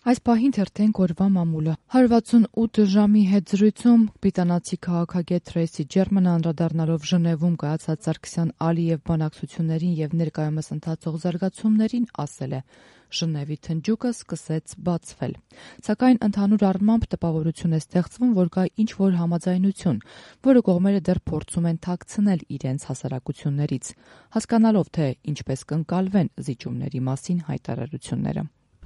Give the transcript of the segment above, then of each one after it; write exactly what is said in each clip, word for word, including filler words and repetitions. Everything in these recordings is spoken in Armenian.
Այս պահին թերթենք օրվա մամուլը։ հարյուր վաթսունութ ժամի հետ զրույցում բրիտանացի քաղաքագետ Թրեյսի Ջերմանը անդրադառնալով Ժնևում կայացած Սարգսյան-Ալիև բանակցություններին եւ ներկայումս ընթացող զարգացումներին ասել է. Ժնևի թնջուկը սկսեց բացվել։ Սակայն ընդհանուր առմամբ տպավորություն է ստեղծվում, որ կա ինչ-որ համաձայնություն, որը կողմերը դեռ փորձում են թաքցնել իրենց հասարակություններից, հասկանալով թե ինչպես կընկալվեն զիջումների մասին հայտարարությունները։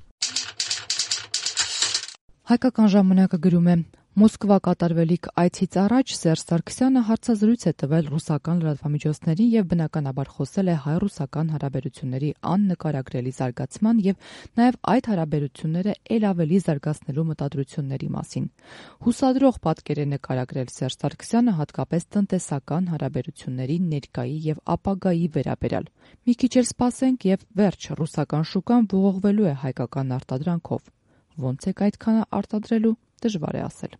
Հայկական ժամանակը գրում է. Մոսկվա կատարվելիք այցից առաջ Սերժ Սարգսյանը հարցազրույց է տվել ռուսական լրատվամիջոցներին եւ բնականաբար խոսել է հայ-ռուսական հարաբերությունների աննկարագրելի զարգացման եւ նաեւ այդ հարաբերությունները ել ավելի զարգացնելու մտադրությունների մասին։ Հուսադրող պատկեր է նկարագրել Սերժ Սարգսյանը հատկապես տնտեսական հարաբերությունների ներկայի եւ ապագայի վերաբերյալ։ Մի քիչ էլ սպասենք եւ վերջ, ռուսական շուկան ողողվելու է հայկական արտադրանքով։ Ոնց եք այդքանը արտադրելու, դժվար է ասել։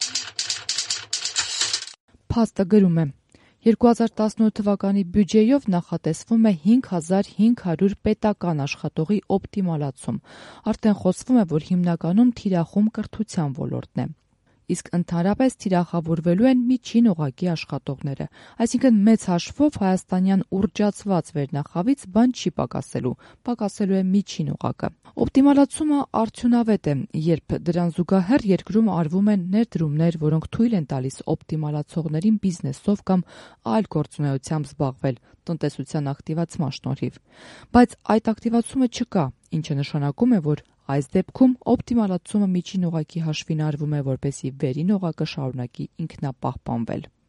Փաստը գրում է. երկու հազար տասնութ թվականի բյուջեյով նախատեսվում է հինգ հազար հինգ հարյուր պետական աշխատողի օպտիմալացում։ Արդեն խոսվում է, որ հիմնականում թիրախում կրթության ոլորտն է։ Իսկ ընդհանրապես թիրախավորվելու են միջին օղակի աշխատողները, այսինքն մեծ հաշվով հայաստանյան ուռճացված վերնախավից բան չի պակասելու, պակասելու է միջին օղակը։ Օպտիմալացումը արդյունավետ է, երբ դրան զուգահեռ երկրում արվում են ներդրումներ, որոնք թույլ են տալիս օպտիմալացողներին բիզնեսով կամ այլ գործունեությամբ զբաղվել տնտեսության ակտիվացման շնորհիվ։ Բայց այդ ակտիվացումը չկա, ինչը նշանակում է, որ այս դեպքում օպտիմալացումը միջին օղակի հաշվին արվում է, որպեսզի վերին օղակը շարունակի ինքնապահպանվել։